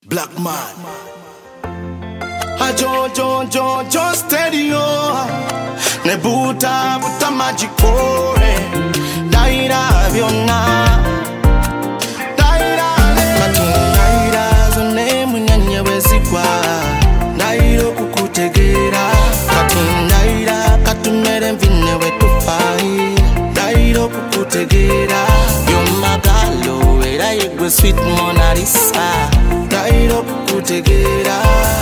Black man. Jo steady yo. Ne buta magicore. Daira biona. Daira zone munyanya wezikwa. Dairo kukutegera. Daira katumere mvine wetufai. Dairo kukutegera. Yomagalo era yegwe sweet Mona Lisa. Dairo kukutegera.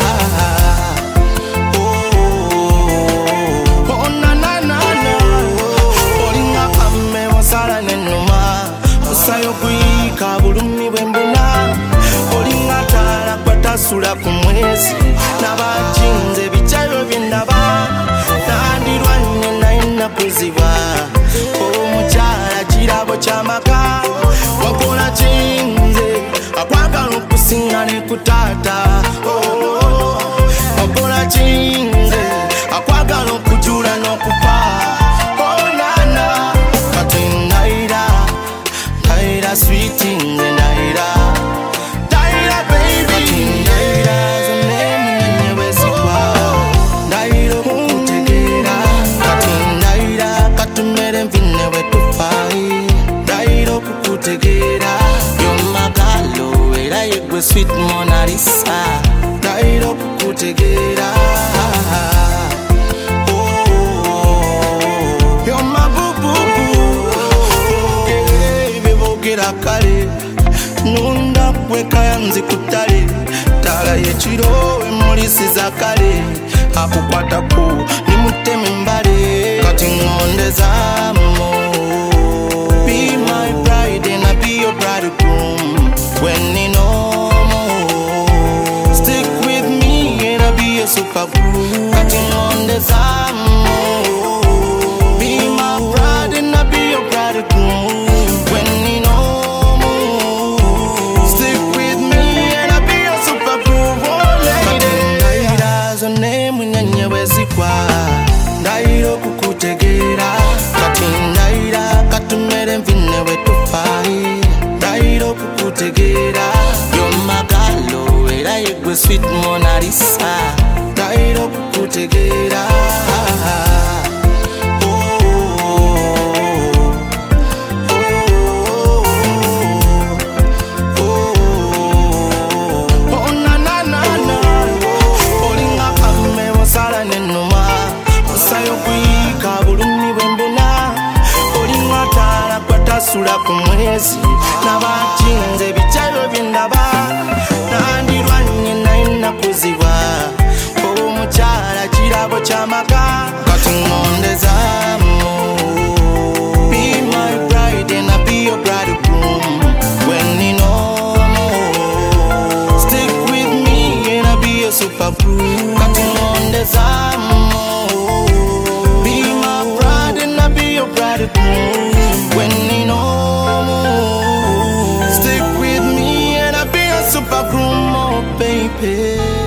Sayokuyika bulumi bwembona olinga tala kwatasula ku mwezi n'abajinze bicayo byendaba nandirwanye nayina kuziba omukyala kirabo kyamaka wakola kinze akwagala okusinga ne kutaata wakola kinze akwagala okujula n'okupa sweet things and Daira baby Daira zone munyanya wezikwa Daira kukutegera Daira katumere mvine wetufai Daira kukutegera Yomagalo era yegwe sweet Mona Lisa Daira kukutegera kale nunda kweka yanzi kutale tala yechiro emulisi za kale akukwatako nimuteme mbale kati ngonde zamo. Be my bride and I be your bridegroom when you know more. Stick with me and I be your super glue kati ngonde zamo. Be my bride and I be your bridegroom when you know. Dairo kukutegera kati Daira katumere mvine wetufai Dairo kukutegera Yomagalo era yegwe sweet Mona Lisa Dairo kukutegera sula ku mwezi n'abajinze bicayo byendaba nandirwanye nayina kuziba omukyala kirabo kyamaka kati ngonde zamo. Be my bride and I be your bridegroom when you know more. Stick with me and I be your super glue kati ngonde zamo. Be my bride and I be your bridegroom when you know more. Stick with me and I'll be a super groom, oh baby.